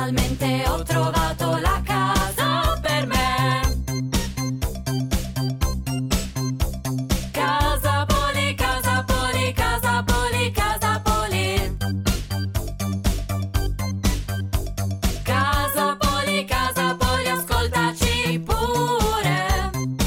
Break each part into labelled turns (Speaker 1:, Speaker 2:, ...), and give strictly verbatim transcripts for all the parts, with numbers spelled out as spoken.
Speaker 1: finalmente ho trovato la casa per me. Casa Poli, Casa Poli, Casa Poli, Casa Poli. Casa Poli, Casa Poli, ascoltaci pure.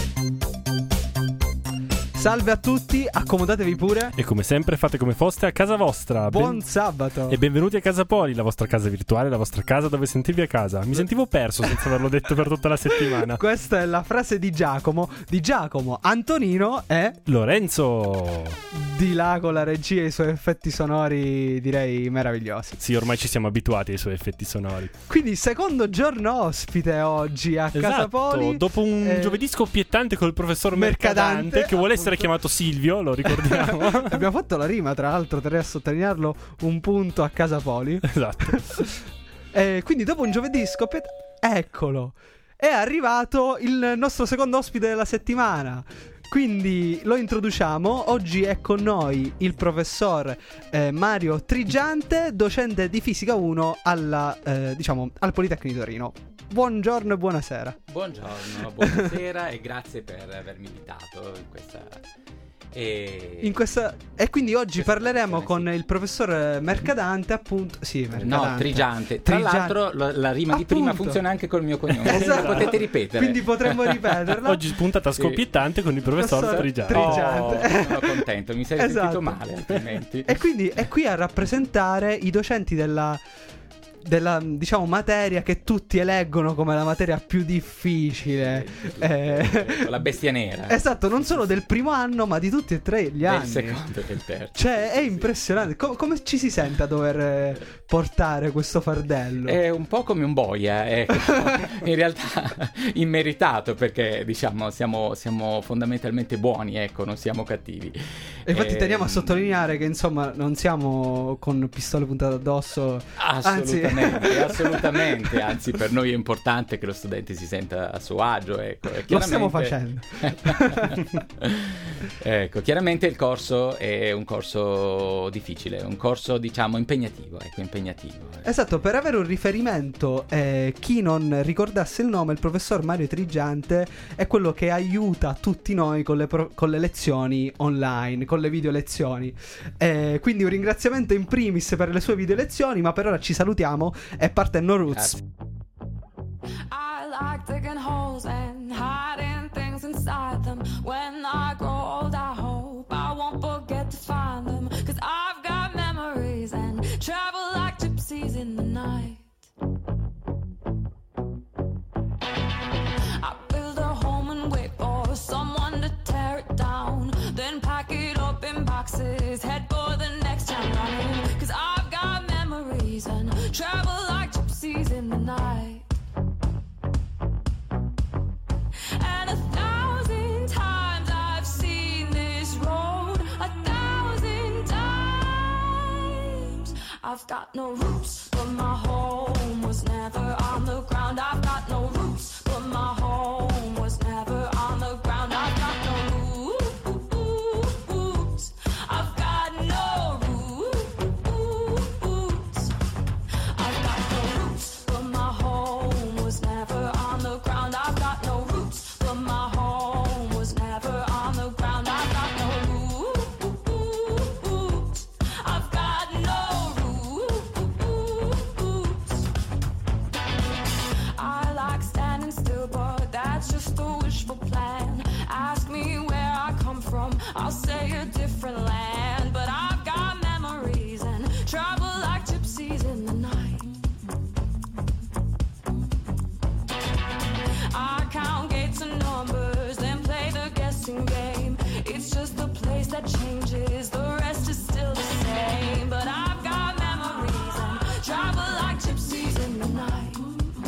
Speaker 2: Salve a tutti, accomodatevi pure.
Speaker 3: E come sempre fate come foste a casa vostra.
Speaker 2: Buon
Speaker 3: Ben-
Speaker 2: sabato.
Speaker 3: E benvenuti a Casa Poli, la vostra casa virtuale, la vostra casa dove sentirvi a casa. Mi sentivo perso senza averlo detto per tutta la settimana.
Speaker 2: Questa è la frase di Giacomo. Di Giacomo, Antonino e
Speaker 3: Lorenzo.
Speaker 2: di là con la regia e i suoi effetti sonori direi meravigliosi.
Speaker 3: Sì, ormai ci siamo abituati ai suoi effetti sonori.
Speaker 2: Quindi secondo giorno ospite oggi a Casa
Speaker 3: Esatto,
Speaker 2: Poli.
Speaker 3: dopo un
Speaker 2: eh,
Speaker 3: giovedì scoppiettante col professor
Speaker 2: Mercadante,
Speaker 3: Mercadante, che vuole essere
Speaker 2: appunto.
Speaker 3: chiamato Silvio, lo ricordiamo.
Speaker 2: Abbiamo fatto la rima, tra l'altro, terrei a sottolinearlo, un punto a Casa Poli.
Speaker 3: Esatto.
Speaker 2: E quindi dopo un giovedì scoppiato, eccolo, è arrivato il nostro secondo ospite della settimana. Quindi lo introduciamo. Oggi è con noi il professor eh, Mario Trigiante, docente di Fisica uno alla, eh, diciamo, al Politecnico di Torino. Buongiorno e buonasera.
Speaker 4: Buongiorno, buonasera e grazie per avermi invitato in questa... E...
Speaker 2: In questa... E quindi oggi
Speaker 4: Questa
Speaker 2: parleremo
Speaker 4: trasmissione,
Speaker 2: con
Speaker 4: sì.
Speaker 2: il professor Mercadante, appunto. Sì, Mercadante.
Speaker 4: No, Trigiante. Tra
Speaker 2: Trigiante.
Speaker 4: l'altro la, la rima di
Speaker 2: Appunto.
Speaker 4: prima funziona anche col mio cognome.
Speaker 2: Esatto.
Speaker 4: Lo potete ripetere.
Speaker 2: Quindi potremmo ripeterla.
Speaker 3: Oggi puntata
Speaker 4: Sì.
Speaker 3: scoppiettante con il professor
Speaker 2: Professor
Speaker 3: Trigiante.
Speaker 2: Tri-
Speaker 4: Oh,
Speaker 2: Trigiante.
Speaker 4: sono contento, mi sei
Speaker 2: Esatto.
Speaker 4: sentito male altrimenti.
Speaker 2: E quindi è qui a rappresentare i docenti della, della diciamo, materia che tutti eleggono come la materia più difficile. Eh,
Speaker 4: La bestia nera.
Speaker 2: Esatto, non solo del primo anno, ma di tutti e tre gli
Speaker 4: Del
Speaker 2: anni.
Speaker 4: secondo e del terzo.
Speaker 2: Cioè, è impressionante. Co- come ci si sente a dover eh, portare questo fardello?
Speaker 4: È un po' come un boia, ecco. In realtà immeritato perché diciamo siamo, siamo fondamentalmente buoni, ecco, non siamo cattivi.
Speaker 2: E infatti
Speaker 4: Ehm,
Speaker 2: teniamo a sottolineare che insomma non siamo con pistole puntate addosso.
Speaker 4: Assolutamente, assolutamente. Anzi, per noi è importante che lo studente si senta a suo agio. Ecco. E
Speaker 2: Lo stiamo
Speaker 4: chiaramente-
Speaker 2: facendo.
Speaker 4: Ecco, chiaramente il corso è un corso difficile, un corso diciamo impegnativo, ecco, impegnativo.
Speaker 2: Esatto, per avere un riferimento, eh, chi non ricordasse il nome, il professor Mario Trigiante è quello che aiuta tutti noi con le, pro- con le lezioni online, con le video lezioni. Eh, quindi un ringraziamento in primis per le sue video lezioni, ma per ora ci salutiamo e parte No Roots.
Speaker 4: Grazie.
Speaker 1: I like digging holes and hiding things inside them. When I grow old, I hope I won't forget to find them. Cause I've got memories and travel like gypsies in the night. I build a home and wait for someone to tear it down. Then pack it up in boxes, head for the next town running. Cause I've got memories and travel like gypsies in the night. And a thousand times I've seen this road, a thousand times. I've got no roots, but my home was never on the ground. I've got no roots, but my home was never on the ground. I've got no roots. I've got no roots. I've got no roots, but my home was never on the ground. I've got no roots, but my home was never on the ground. I've got no roots. I've got no roots. I like standing still, but that's just a wishful plan. Ask me where I come from, I'll say a different land. But I've got memories and travel like gypsies in the night. I count gates and numbers, then play the guessing game. It's just the place that changes, the rest is still the same. But I've got memories and travel like gypsies in the night.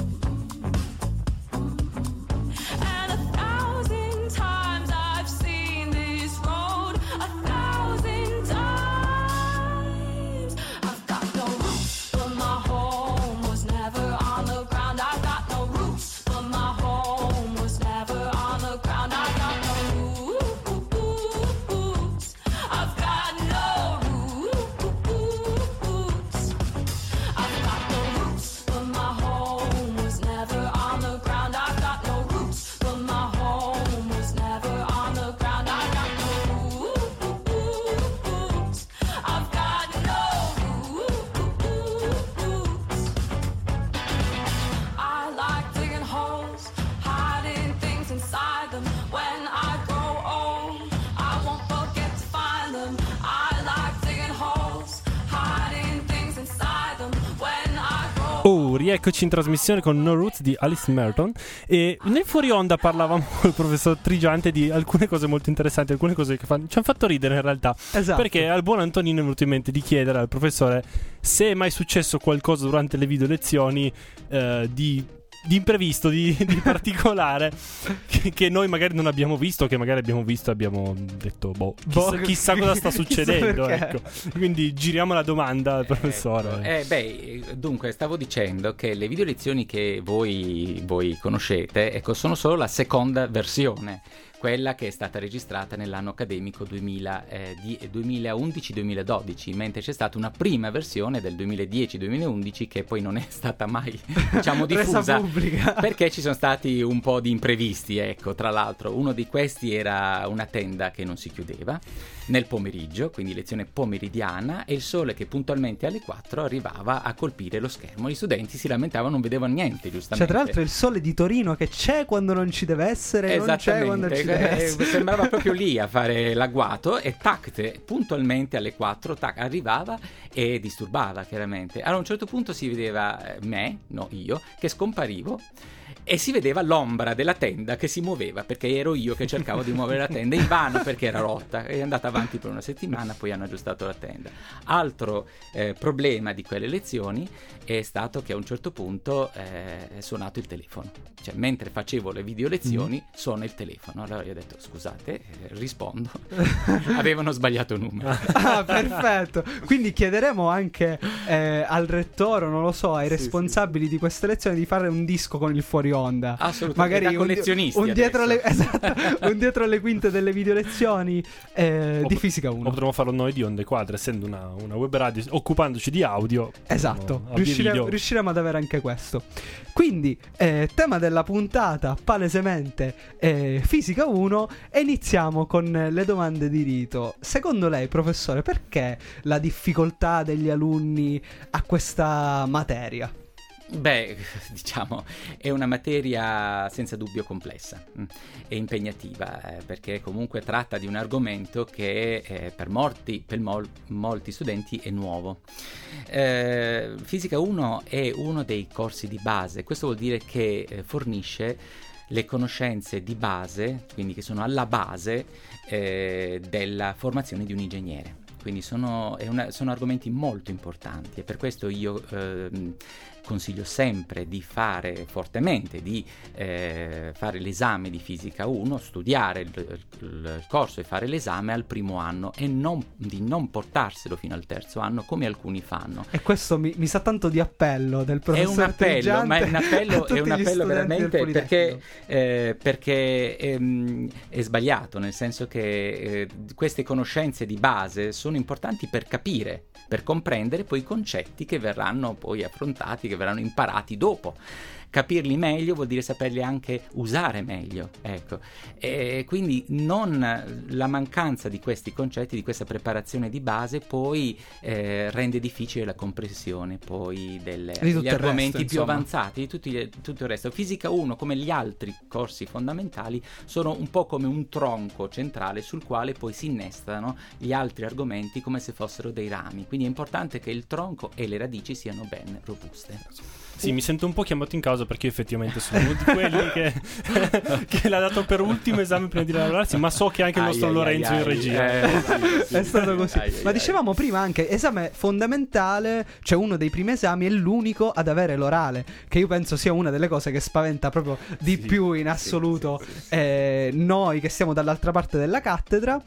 Speaker 1: And a thousand times I've seen this road, a thousand times. I've got no roots, but my home was never on the ground. I've got no roots, but my home was never on the ground. I've got no roots. I've got
Speaker 3: Oh, rieccoci in trasmissione con No Roots di Alice Merton. E nel fuori onda parlavamo con il professor Trigiante di alcune cose molto interessanti, alcune cose che fanno, ci hanno fatto ridere in realtà.
Speaker 2: Esatto.
Speaker 3: Perché al buon Antonino è venuto in mente di chiedere al professore se è mai successo qualcosa durante le video lezioni eh, di... di imprevisto, di, di particolare che, che noi magari non abbiamo visto, che magari abbiamo visto e abbiamo detto boh, chissà,
Speaker 2: Boh,
Speaker 3: chissà cosa sta succedendo,
Speaker 2: chissà
Speaker 3: ecco. Quindi giriamo la domanda al professore.
Speaker 4: Ecco. Eh, beh, dunque stavo dicendo che le video lezioni che voi, voi conoscete, ecco, sono solo la seconda versione, quella che è stata registrata nell'anno accademico duemila, eh, di, duemilaundici duemiladodici, mentre c'è stata una prima versione del duemiladieci duemilaundici che poi non è stata mai, diciamo, diffusa perché ci sono stati un po' di imprevisti, ecco. Tra l'altro uno di questi era una tenda che non si chiudeva nel pomeriggio, quindi lezione pomeridiana, e il sole che puntualmente alle quattro arrivava a colpire lo schermo. Gli studenti si lamentavano, non vedevano niente, giustamente.
Speaker 2: Cioè, tra l'altro il sole di Torino che c'è quando non ci deve essere, non c'è quando ci deve essere.
Speaker 4: Sembrava proprio lì a fare l'agguato, e tac, puntualmente alle quattro tac, arrivava e disturbava chiaramente. Allora a un certo punto si vedeva me, no io, che scomparivo, e si vedeva l'ombra della tenda che si muoveva, perché ero io che cercavo di muovere la tenda invano perché era rotta. È andata avanti per una settimana, poi hanno aggiustato la tenda. Altro eh, problema di quelle lezioni è stato che a un certo punto eh, è suonato il telefono. Cioè, mentre facevo le video lezioni, mm. suona il telefono. Allora io ho detto, scusate, eh, rispondo. Avevano sbagliato numero.
Speaker 2: Ah, perfetto. Quindi chiederemo anche eh, al rettore, non lo so, ai responsabili sì, sì. di queste lezioni di fare un disco con il fuori onda.
Speaker 4: Assolutamente.
Speaker 2: Magari
Speaker 4: da collezionisti
Speaker 2: un, un, dietro le, esatto, un dietro le quinte delle video lezioni eh, di Fisica uno.
Speaker 3: O potremmo farlo noi di Onde Quadre, essendo una, una web radio, occupandoci di audio.
Speaker 2: Esatto, riuscire, riusciremo ad avere anche questo. Quindi eh, tema della puntata palesemente eh, Fisica uno, e iniziamo con le domande di rito. Secondo lei, professore, perché la difficoltà degli alunni a questa materia?
Speaker 4: Beh, diciamo, è una materia senza dubbio complessa e impegnativa, eh, perché comunque tratta di un argomento che eh, per, molti, per mol, molti studenti è nuovo. Eh, Fisica uno è uno dei corsi di base, questo vuol dire che eh, fornisce le conoscenze di base, quindi che sono alla base eh, della formazione di un ingegnere. Quindi sono, è una, sono argomenti molto importanti, e per questo io eh, consiglio sempre di fare fortemente, di eh, fare l'esame di Fisica uno, studiare il, il, il corso e fare l'esame al primo anno, e non, di non portarselo fino al terzo anno come alcuni fanno.
Speaker 2: E questo mi, mi sa tanto di appello del professor
Speaker 4: È un appello,
Speaker 2: Trigiante,
Speaker 4: ma è un appello, è un appello veramente perché, eh, perché ehm, è sbagliato, nel senso che eh, queste conoscenze di base sono importanti per capire, per comprendere poi i concetti che verranno poi affrontati, che verranno imparati dopo. Capirli meglio vuol dire saperli anche usare meglio, ecco. E quindi non la mancanza di questi concetti, di questa preparazione di base, poi eh, rende difficile la comprensione poi delle, degli argomenti resto, più avanzati, di tutti, tutto il resto. Fisica uno, come gli altri corsi fondamentali, sono un po' come un tronco centrale sul quale poi si innestano gli altri argomenti come se fossero dei rami. Quindi è importante che il tronco e le radici siano ben robuste.
Speaker 3: Sì, mi sento un po' chiamato in causa perché io effettivamente sono uno di quelli che, che l'ha dato per ultimo esame prima di lavorarsi, ma so che anche il nostro ai, Lorenzo ai, in regia
Speaker 2: eh, sì, sì. È stato così. Ai, ma ai, dicevamo ai. prima anche esame fondamentale, cioè uno dei primi esami è l'unico ad avere l'orale, che io penso sia una delle cose che spaventa proprio di sì, più in assoluto sì, sì, sì, eh, sì. noi che siamo dall'altra parte della cattedra,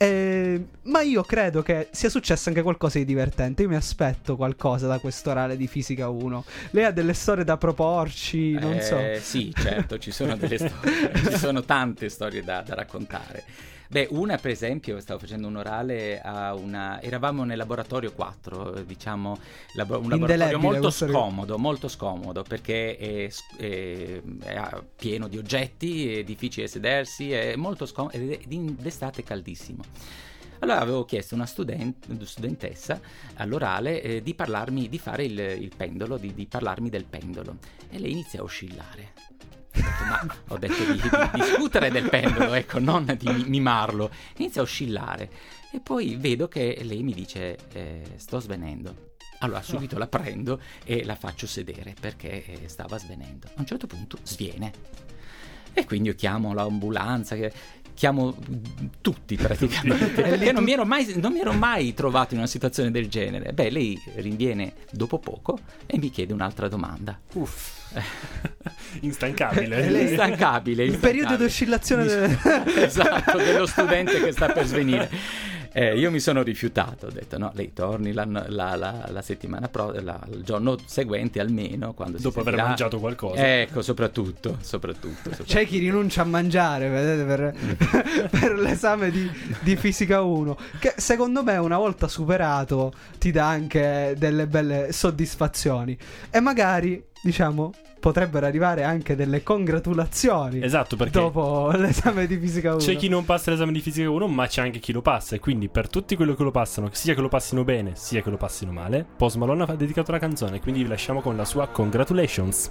Speaker 2: eh, ma io credo che sia successo anche qualcosa di divertente. Io mi aspetto qualcosa da quest'orale di Fisica uno. Lei ha delle storie da proporci, non
Speaker 4: eh,
Speaker 2: so.
Speaker 4: Sì, certo, ci sono delle storie, ci sono tante storie da, da raccontare. Beh, una per esempio, stavo facendo un orale a una... eravamo nel laboratorio quattro, diciamo, labo... un laboratorio molto scomodo, molto scomodo, perché è, è, è pieno di oggetti, è difficile sedersi, è molto scomodo ed è d'estate caldissimo. Allora avevo chiesto a una student- studentessa all'orale eh, di parlarmi, di fare il, il pendolo, di, di parlarmi del pendolo, e lei inizia a oscillare. Ho detto, ma ho detto di, di discutere del pendolo, ecco, non di mimarlo. Inizia a oscillare e poi vedo che lei mi dice eh, sto svenendo. Allora subito la prendo e la faccio sedere perché stava svenendo. A un certo punto sviene e quindi io chiamo l'ambulanza, chiamo tutti praticamente perché non mi ero mai, non mi ero mai trovato in una situazione del genere. Beh, lei rinviene dopo poco e mi chiede un'altra domanda.
Speaker 3: Uff. Instancabile.
Speaker 4: Instancabile, instancabile.
Speaker 2: Il periodo di oscillazione del...
Speaker 4: esatto, dello studente che sta per svenire. Eh, io mi sono rifiutato, ho detto no, lei torni la, la, la, la settimana pro, la, il giorno seguente almeno, quando
Speaker 3: dopo
Speaker 4: si sentirà...
Speaker 3: aver mangiato qualcosa.
Speaker 4: Ecco, soprattutto, soprattutto, soprattutto.
Speaker 2: C'è chi rinuncia a mangiare, vedete, per, per l'esame di, di fisica uno, che secondo me una volta superato ti dà anche delle belle soddisfazioni e magari, diciamo, potrebbero arrivare anche delle congratulazioni.
Speaker 3: Esatto, perché
Speaker 2: dopo l'esame di fisica uno
Speaker 3: c'è chi non passa l'esame di fisica uno, ma c'è anche chi lo passa. E quindi per tutti quelli che lo passano, sia che lo passino bene sia che lo passino male, Post Malone ha dedicato una canzone. Quindi vi lasciamo con la sua Congratulations.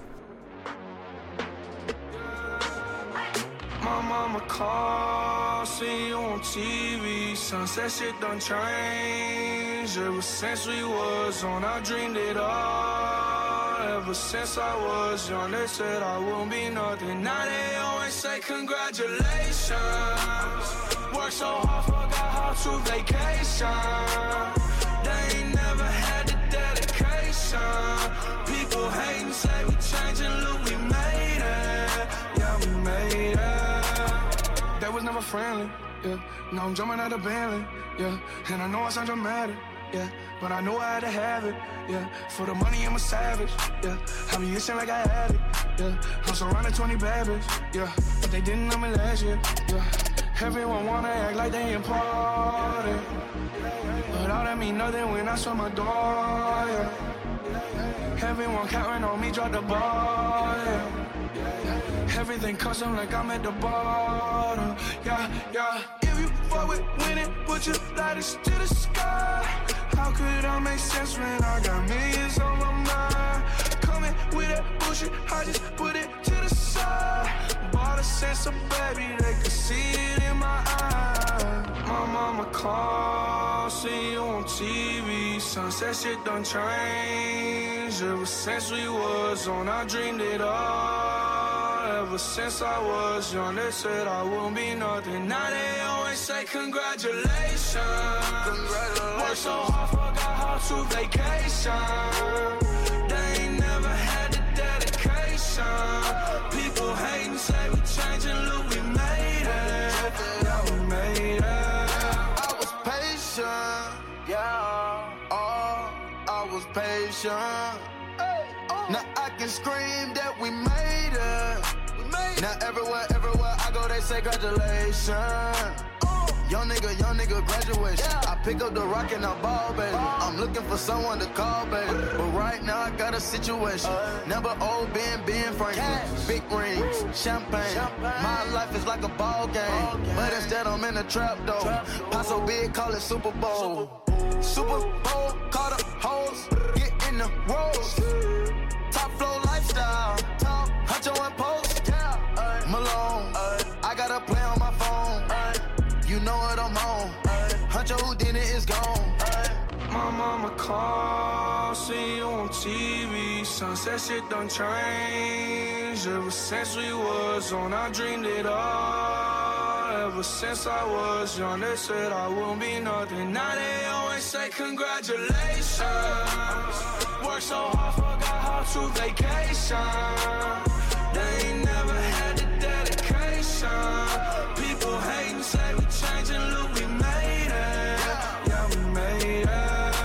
Speaker 5: My mama called, see you on T V. Sunset shit done changed. Ever since we was on, I dreamed it all. Ever since I was young, they said I won't be nothing. Now they always say congratulations. Worked so hard, forgot how to vacation. They ain't never had the dedication. People hating, say we changing, look, we made it. Yeah, we made it. That was never friendly, yeah. Now I'm jumping out of Bentley, yeah. And I know I sound dramatic, yeah. But I know I had to have it, yeah. For the money, I'm a savage, yeah. I be itching like I had it, yeah. I'm surrounded twenty bad bitches, yeah. But they didn't know me last year, yeah. Everyone wanna act like they important, but all that mean nothing when I saw my door, yeah. Everyone counting on me, drop the ball, yeah. Everything custom like I'm at the bottom, yeah, yeah. If you fuck with winning, put your lighters to the sky. How could I make sense when I got millions on my mind? Coming with that bullshit, I just put it to the side. Bought a sense of baby, they could see it in my eyes. My mama called, see you on T V. Sunset shit done changed. Ever since we was on, I dreamed it all. Ever since I was young, they said I won't be nothing. Now they always say congratulations. Congratulations. Worked so hard, forgot how to vacation. They ain't never had the dedication. People hating, say we changing, look, we made it. Yeah, we made it.
Speaker 6: I was patient, yeah. Oh, I was patient. Now I can scream that we made it. We made it. Now everywhere, everywhere I go, they say congratulations. Oh. Young nigga, young nigga, graduation. Yeah. I pick up the rock and I ball, baby. Oh. I'm looking for someone to call, baby. But right now I got a situation. Uh. Never old Ben, Ben Franklin. Cash. Big rings, champagne. champagne. My life is like a ball game. Ball game. But instead I'm in a trap, though. Trap, Pop so big, call it Super Bowl. Super, Super Bowl, call the hoes. Get in the rolls. Top flow lifestyle, top Huncho and Post, yeah. uh, Malone, uh, I got a play on my phone, uh, you know what I'm on, uh, Huncho Houdini is gone. uh.
Speaker 5: My mama called, see you on T V. Sunset shit done changed. Ever since we was on, I dreamed it all. Ever since I was young, they said I won't be nothing. Now they always say congratulations. Worked so hard, forgot how to vacation. They ain't never had the dedication. People hating, say we changing, look, we made it. Yeah, we made it.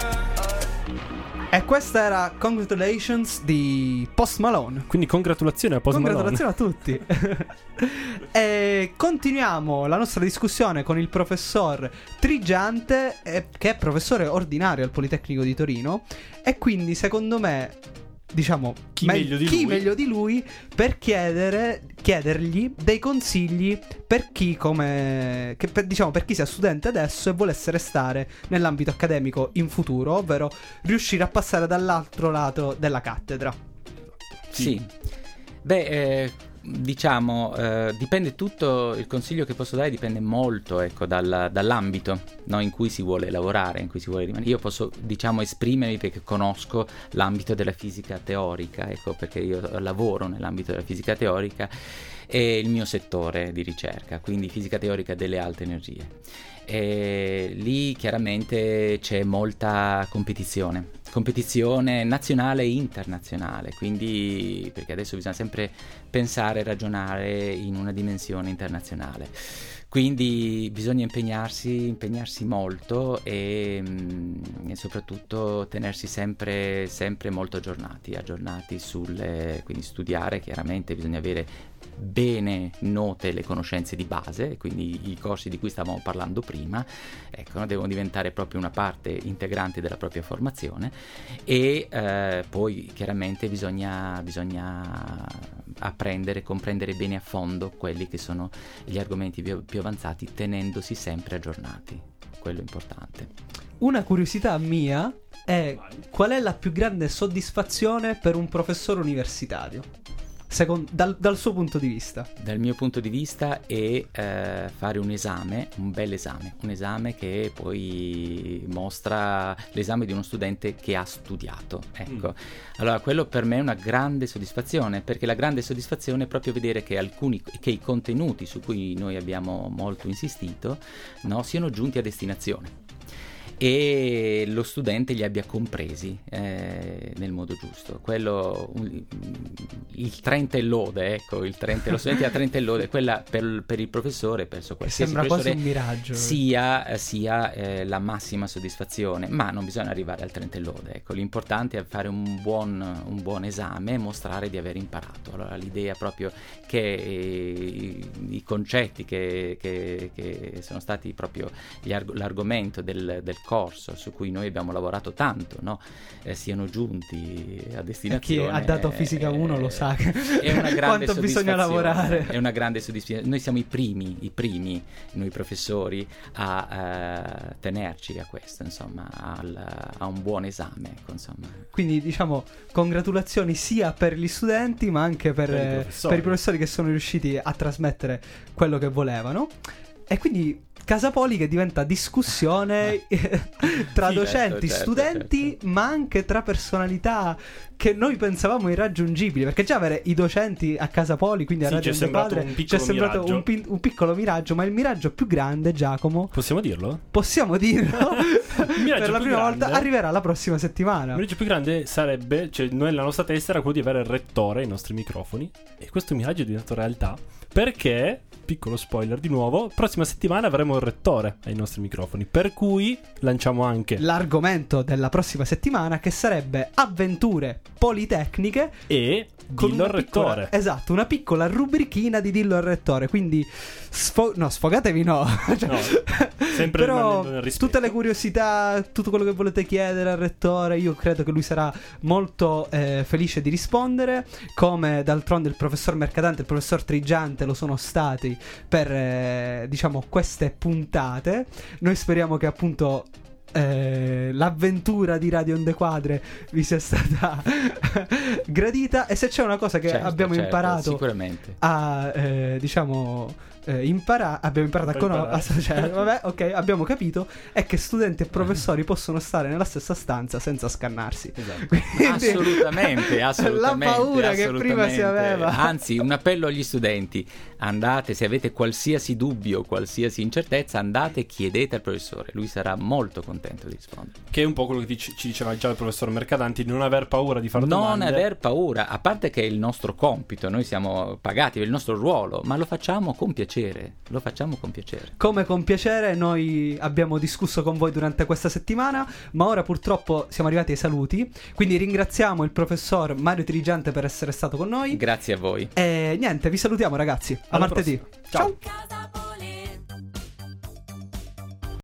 Speaker 2: E questa era Congratulations di Post Malone.
Speaker 3: Quindi congratulazioni a Post Malone.
Speaker 2: Congratulazioni a tutti. E continuiamo la nostra discussione con il professor Trigiante, eh, che è professore ordinario al Politecnico di Torino. E quindi secondo me, diciamo,
Speaker 3: chi,
Speaker 2: me-
Speaker 3: meglio, di
Speaker 2: chi
Speaker 3: lui?
Speaker 2: meglio di lui per chiedere, chiedergli dei consigli per chi come che per, diciamo per chi sia studente adesso e volesse restare nell'ambito accademico in futuro, ovvero riuscire a passare dall'altro lato della cattedra.
Speaker 4: Sì, sì. Beh, eh, diciamo, eh, dipende tutto, il consiglio che posso dare dipende molto, ecco, dal, dall'ambito, no, in cui si vuole lavorare, in cui si vuole rimanere. Io posso, diciamo, esprimermi perché conosco l'ambito della fisica teorica, ecco, perché io lavoro nell'ambito della fisica teorica e il mio settore di ricerca, quindi fisica teorica delle alte energie. E lì chiaramente c'è molta competizione, competizione nazionale e internazionale, quindi perché adesso bisogna sempre pensare e ragionare in una dimensione internazionale. Quindi bisogna impegnarsi, impegnarsi molto e, e soprattutto tenersi sempre, sempre molto aggiornati, aggiornati sulle, quindi studiare, chiaramente bisogna avere bene note le conoscenze di base, quindi i corsi di cui stavamo parlando prima, ecco, devono diventare proprio una parte integrante della propria formazione e eh, poi chiaramente bisogna, bisogna apprendere, comprendere bene a fondo quelli che sono gli argomenti più, più avanzati, tenendosi sempre aggiornati, quello è importante.
Speaker 2: Una curiosità mia è: qual è la più grande soddisfazione per un professore universitario? Secondo, dal, dal suo punto di vista? Dal
Speaker 4: mio punto di vista è eh, fare un esame, un bel esame, un esame che poi mostra l'esame di uno studente che ha studiato, ecco. Mm. Allora quello per me è una grande soddisfazione, perché la grande soddisfazione è proprio vedere che alcuni, che i contenuti su cui noi abbiamo molto insistito, no, siano giunti a destinazione e lo studente li abbia compresi eh, nel modo giusto. Quello, un, il trenta e lode, ecco, il trenta, lo studente a trenta e lode, quella per, per il professore, penso qualsiasi
Speaker 2: sembra
Speaker 4: professore
Speaker 2: quasi un miraggio,
Speaker 4: sia, sia eh, la massima soddisfazione, ma non bisogna arrivare al trenta e lode, ecco. L'importante è fare un buon, un buon esame e mostrare di aver imparato. Allora l'idea proprio che eh, i concetti che, che, che sono stati proprio gli arg- l'argomento del, del corso su cui noi abbiamo lavorato tanto, no? eh, siano giunti a destinazione.
Speaker 2: Chi ha dato fisica uno eh, lo sa che
Speaker 4: è una grande
Speaker 2: quanto bisogna lavorare.
Speaker 4: È una grande soddisfazione. Noi siamo i primi, i primi, noi professori, a uh, tenerci a questo, insomma, al, a un buon esame, ecco, insomma.
Speaker 2: Quindi diciamo congratulazioni sia per gli studenti ma anche per, per, i, professori. per i professori che sono riusciti a trasmettere quello che volevano. E quindi Casapoli che diventa discussione tra
Speaker 4: sì,
Speaker 2: docenti,
Speaker 4: certo,
Speaker 2: studenti,
Speaker 4: certo.
Speaker 2: ma anche tra personalità che noi pensavamo irraggiungibili, perché già avere i docenti a Casapoli, quindi a
Speaker 3: sì,
Speaker 2: Radio Onde Quadre, ci è sembrato un, pi- un piccolo miraggio, ma il miraggio più grande, Giacomo,
Speaker 3: possiamo dirlo?
Speaker 2: Possiamo dirlo. Per la prima
Speaker 3: grande,
Speaker 2: volta arriverà la prossima settimana.
Speaker 3: Il miraggio più grande sarebbe, cioè noi nella nostra testa era quello di avere il rettore ai nostri microfoni, e questo miraggio è diventato realtà perché, piccolo spoiler di nuovo, prossima settimana avremo il rettore ai nostri microfoni, per cui lanciamo anche
Speaker 2: l'argomento della prossima settimana, che sarebbe avventure politecniche
Speaker 3: e dillo al rettore.
Speaker 2: Esatto, una piccola rubrichina di dillo al rettore, quindi sfo- no, sfogatevi no, cioè,
Speaker 3: no sempre
Speaker 2: però
Speaker 3: nel rispetto.
Speaker 2: Tutte le curiosità, tutto quello che volete chiedere al rettore, io credo che lui sarà molto eh, felice di rispondere, come d'altronde il professor Mercadante e il professor Trigiante lo sono stati per eh, diciamo queste puntate. Noi speriamo che appunto Eh, l'avventura di Radio Onde Quadre vi sia stata gradita, e se c'è una cosa che
Speaker 4: certo,
Speaker 2: abbiamo
Speaker 4: certo,
Speaker 2: imparato
Speaker 4: sicuramente
Speaker 2: a eh, diciamo eh, impara- abbiamo imparato a conoscere, cioè, vabbè, ok, abbiamo capito, è che studenti e professori possono stare nella stessa stanza senza scannarsi.
Speaker 4: Esatto. Quindi, assolutamente, assolutamente,
Speaker 2: la paura
Speaker 4: assolutamente.
Speaker 2: che prima si aveva.
Speaker 4: Anzi, un appello agli studenti: andate, se avete qualsiasi dubbio, qualsiasi incertezza, andate e chiedete al professore, lui sarà molto contento di rispondere.
Speaker 3: Che è un po' quello che ci diceva già il professor Mercadanti, non aver paura di fare
Speaker 4: non
Speaker 3: domande.
Speaker 4: Non aver paura, a parte che è il nostro compito, noi siamo pagati per il nostro ruolo, ma lo facciamo con piacere, lo facciamo con piacere.
Speaker 2: Come con piacere noi abbiamo discusso con voi durante questa settimana, ma ora purtroppo siamo arrivati ai saluti, quindi ringraziamo il professor Mario Trigiante per essere stato con noi.
Speaker 4: Grazie a voi.
Speaker 2: E niente, vi salutiamo ragazzi, a
Speaker 3: Alla
Speaker 2: martedì.
Speaker 3: Ciao.
Speaker 2: Ciao.